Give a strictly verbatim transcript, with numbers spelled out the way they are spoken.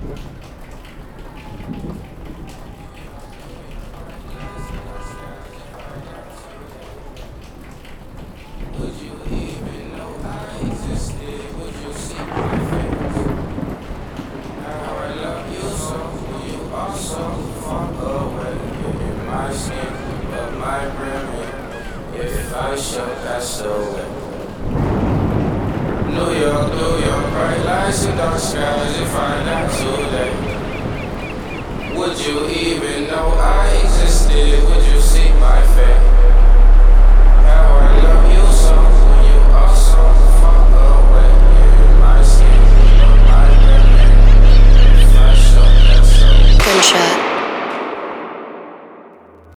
Would you even know I existed? Would you see my face? Now I love you so, will you also fall away? In my skin, but my brim, if I show that's the way. New York, New York, bright lights and dark skies, if I not too late. Would you even know I existed? Would you see my face?